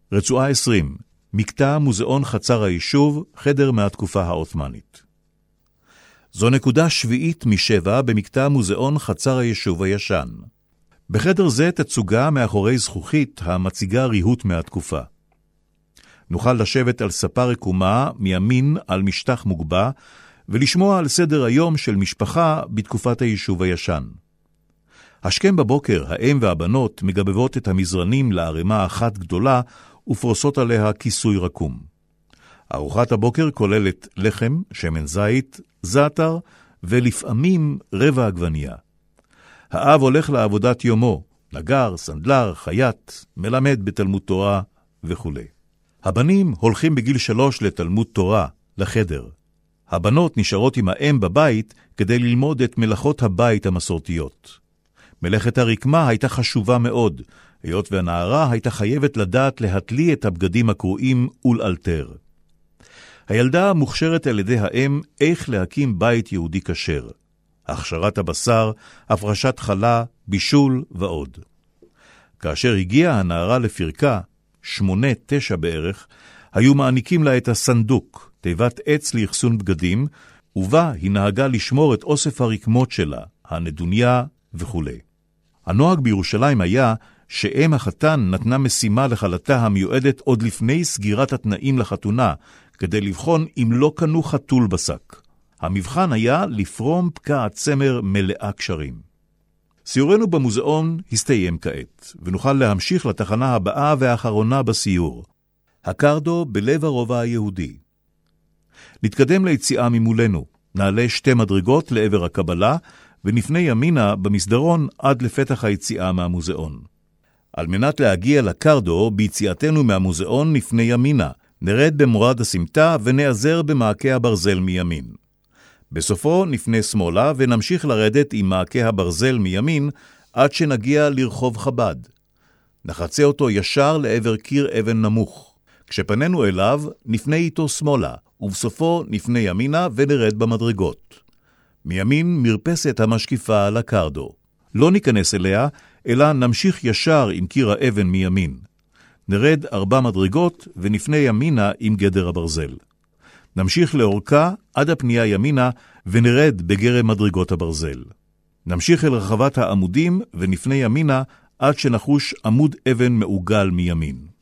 רצועה 20, מקטע מוזיאון חצר היישוב, חדר מהתקופה העות'מאנית. זו נקודה שביעית מ7 במקטע מוזיאון חצר היישוב הישן. בחדר זה תצוגה מאחורי זכוכית המציגה ריהוט מהתקופה. נוכל לשבת על ספה רקומה מימין על משטח מוגבה, ולשמוע על סדר היום של משפחה בתקופת היישוב הישן. השכם בבוקר, האם והבנות מגבבות את המזרנים לערימה אחת גדולה, ופרוסות עליה כיסוי רקום. ארוחת הבוקר כוללת לחם, שמן זית, זעתר, ולפעמים רבע עגבנייה. האב הולך לעבודת יומו, נגר, סנדלר, חייט, מלמד בתלמוד תורה וכו'. הבנים הולכים בגיל 3 לתלמוד תורה, לחדר. הבנות נשארות עם האם בבית כדי ללמוד את מלאכות הבית המסורתיות. מלאכת הרקמה הייתה חשובה מאוד, היות והנערה הייתה חייבת לדעת להתלי את הבגדים הקרועים ולאלתר. הילדה מוכשרת על ידי האם איך להקים בית יהודי כשר. הכשרת הבשר, הפרשת חלה, בישול ועוד. כאשר הגיעה הנערה לפרקה, 8-9 בערך, היו מעניקים לה את הסנדוק, תיבת עץ לאחסון בגדים, ובה היא נהגה לשמור את אוסף הרקמות שלה, הנדוניה וכו'. הנוהג בירושלים היה שאם החתן נתנה משימה לחלתה המיועדת עוד לפני סגירת התנאים לחתונה, כדי לבחון אם לא קנו חתול בשק. המבחן היה לפרום פקע הצמר מלאה קשרים. סיורנו במוזיאון הסתיים כעת, ונוכל להמשיך לתחנה הבאה והאחרונה בסיור. הקרדו בלב הרובע היהודי. נתקדם ליציאה ממולנו, נעלה 2 מדרגות לעבר הקבלה, ונפנה ימינה במסדרון עד לפתח היציאה מהמוזיאון. על מנת להגיע לקרדו, ביציאתנו מהמוזיאון נפנה ימינה, נרד במורד הסמטה ונעזר במעקה הברזל מימין. בסופו נפנה שמאלה ונמשיך לרדת עם מעקה הברזל מימין עד שנגיע לרחוב חב"ד. נחצה אותו ישר לעבר קיר אבן נמוך. כשפנינו אליו נפנה איתו שמאלה, ובסופו נפנה ימינה ונרד במדרגות. מימין מרפסת המשקיפה על הקרדו. לא ניכנס אליה, אלא נמשיך ישר עם קיר האבן מימין. נרד 4 מדרגות ונפנה ימינה עם גדר הברזל. נמשיך לאורכה עד הפנייה ימינה ונרד בגרם מדרגות הברזל. נמשיך אל רחבת העמודים ונפנה ימינה עד שנחוש עמוד אבן מעוגל מימין.